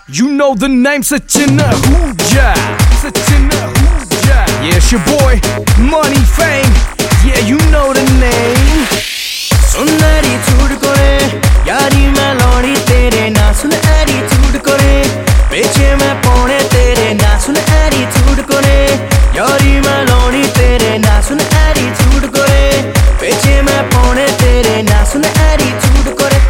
You know the name Sachin Ahuja. Sachin Ahuja. Yeah, it's your boy, Money Fame. Yeah, you know the name. सुनरी छूट कोरे यारी मैं लौड़ी तेरे ना सुन एटीट्यूड कोरे बेचे मैं पौने तेरे ना सुन एटीट्यूड कोरे यारी मैं लौड़ी तेरे ना सुन एटीट्यूड कोरे बेचे मैं पौने तेरे ना सुन एटीट्यूड कोरे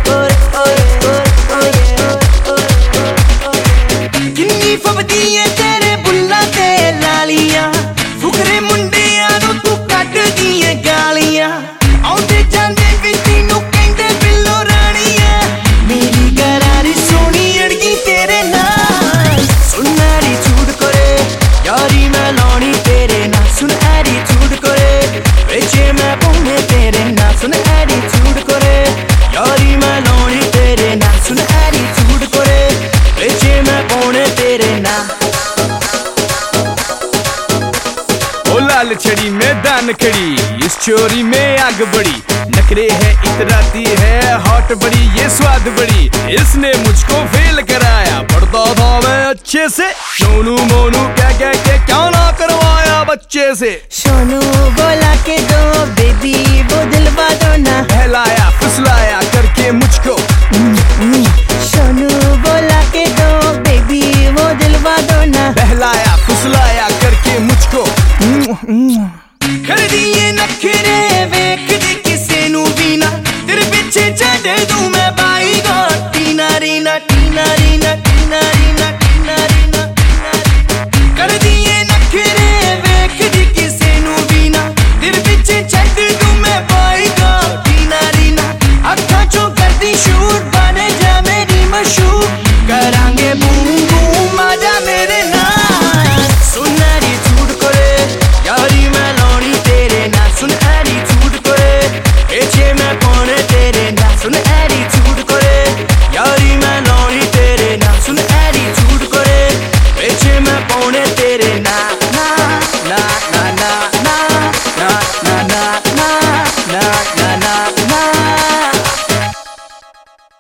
किन्नी फबदी है तेरे बुल्ला ते लालियां फुकरे मुंडियां नूं तू कट दिए गालियां आउंदे जांदे भी तीनों कहंदे बिल्लो राणियां मेरी करारी सोनी अड़गी तेरे नाल सुनरी छूट करे यारी मैं लौड़ी तेरे ना सुन एटीट्यूड करे बेचे मैं पौने तेरे ना सुन एटीट्यूड करे यारी मैं लौड़ी तेरे ना सुन एटीट्यूड करे बेचे मैं पौने तेरे ना ओ लाल छड़ी मैदान खड़ी इस चोरी में आग बड़ी नखरे है इतराती है हॉट बड़ी ये स्वाद बड़ी इसने मुझको फेल कराया पढ़ता था मैं अच्छे से सोनू मोनू क्या क्या ना करवाया बच्चे से सोनू बोला के दो बेबी वो दिलवा दो ना बहलाया फुसलाया करके मुझको सोनू बोला के दो बेबी वो दिलवा दो ना बहलाया